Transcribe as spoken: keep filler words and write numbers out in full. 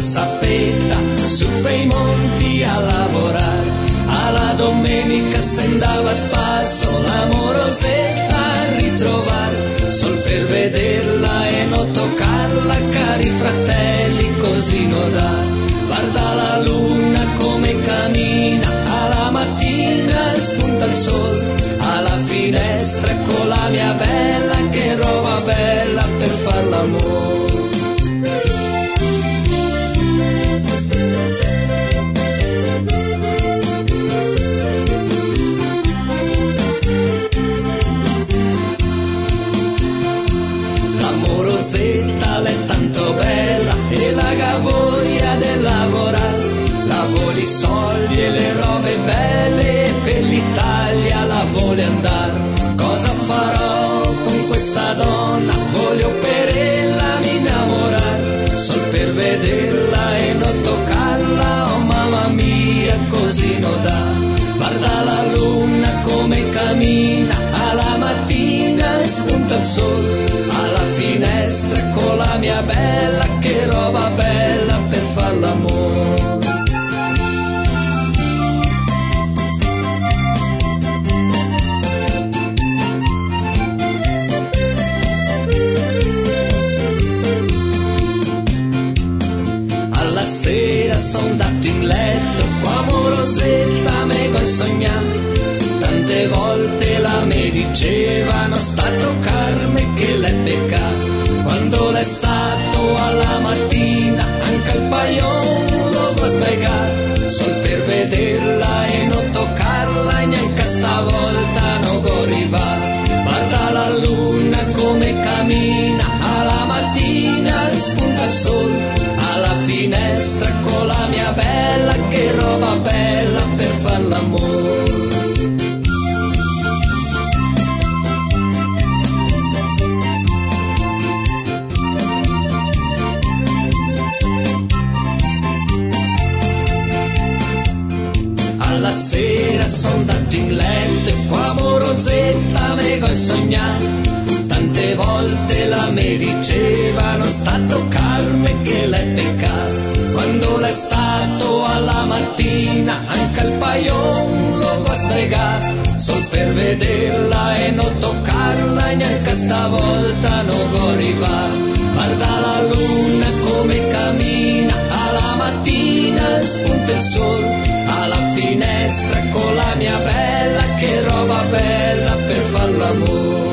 sappetta su per i monti a lavorare. Alla domenica se andava a spasso l'amorosetta a ritrovare, sol per vederla e non toccarla, cari fratelli, così non dà. Guarda la luna come cammina, alla mattina spunta il sol, alla finestra con la mia bella, che roba bella per far l'amore. L'amorosetta l'è tanto bella e la voglia di lavorare, la voli soldi e le robe belle e per l'Italia la vuole andare. Cosa farò con questa donna? Voglio per ella mi innamorare, sol per vederla e non toccarla, oh mamma mia, così non dà. Guarda la luna come cammina, alla mattina spunta il sole, alla finestra con la mia bella, che roba bella per far l'amore. Alla sera son andato in letto, qua amorosetta me con sognare. Tante volte la me diceva non sta a toccarmi che l'è peccato. Quando l'è stato alla mattina anche il paion lo va sbregato, sol per vederla e non toccarla, neanche stavolta non go arrivare. Guarda la luna come cammina, alla mattina spunta il sole, alla finestra con la mia bella, che roba bella per far l'amore. Alla sera son andato in letto e qua amorosetta me go a sognare. Tante volte la me diceva non sta a toccarmi che l'è peccato. Quando l'è stato alla mattina anche il paion lo va a sbregare, sol per vederla e non toccarla, neanche stavolta non go arrivare. Guarda la luna come cammina, alla mattina spunta il sole, alla finestra con la mia bella, che roba bella per far l'amore.